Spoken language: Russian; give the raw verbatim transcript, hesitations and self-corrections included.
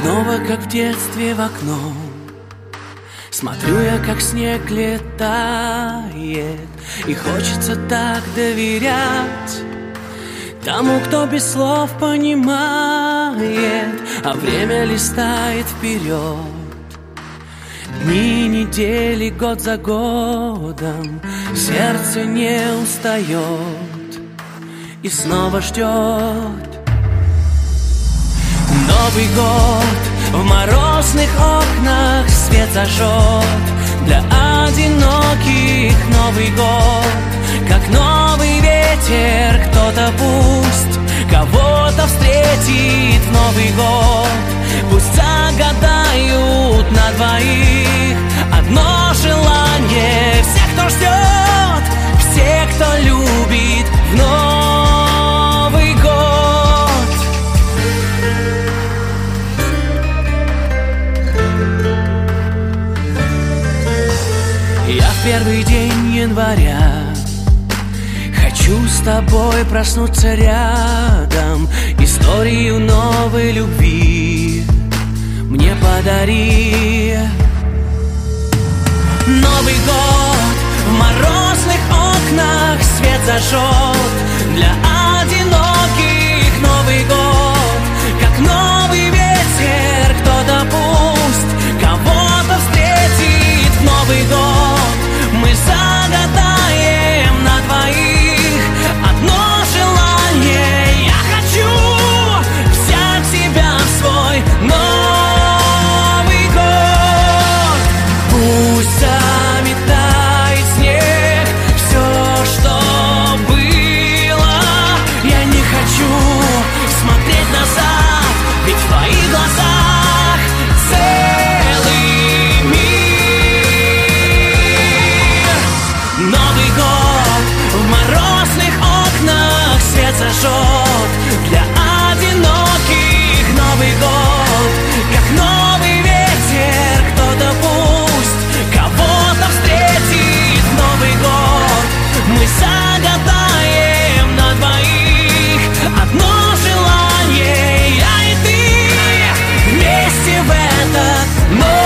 Снова, как в детстве, в окно смотрю я, как снег летает, и хочется так доверять тому, кто без слов понимает, а время листает вперед. Дни, недели, год за годом, сердце не устает и снова ждет. Новый год в морозных окнах свет зажжет. Для одиноких Новый год, как новый ветер, кто-то пусть кого-то встретит в Новый год. Пусть загадают на двоих одно желание. Все, кто ждет, все, кто любит в Новый год. Я в первый день января хочу с тобой проснуться рядом. Историю новой любви мне подари. Новый год в морозных окнах свет зажжет. Для одиноких Новый год, как новый ветер, кто-то пусть кого-то встретит в Новый год. Мы загадаем на двоих одно желание. Я хочу взять тебя в свой Новый год. Пусть заметает снег все, что было. Я не хочу смотреть назад, ведь в твоих глазах целый мир. Новый год в морозных окнах свет зажжет. Для одиноких Новый год, как новый ветер, кто-то пусть кого-то встретит в Новый год. Мы загадаем на двоих одно желание. Я и ты вместе в этот Новый год.